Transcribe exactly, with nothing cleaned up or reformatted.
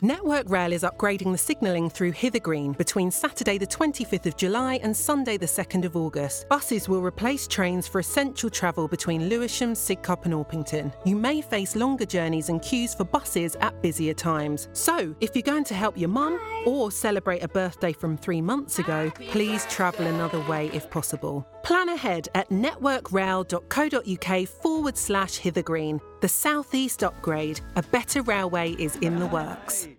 Network Rail is upgrading the signalling through Hither Green between Saturday the twenty-fifth of July and Sunday the second of August. Buses will replace trains for essential travel between Lewisham, Sidcup and Orpington. You may face longer journeys and queues for buses at busier times. So, if you're going to help your mum or celebrate a birthday from three months ago, please travel another way if possible. Plan ahead at networkrail.co.uk forward slash Hither Green. The South East upgrade. A better railway is in the works.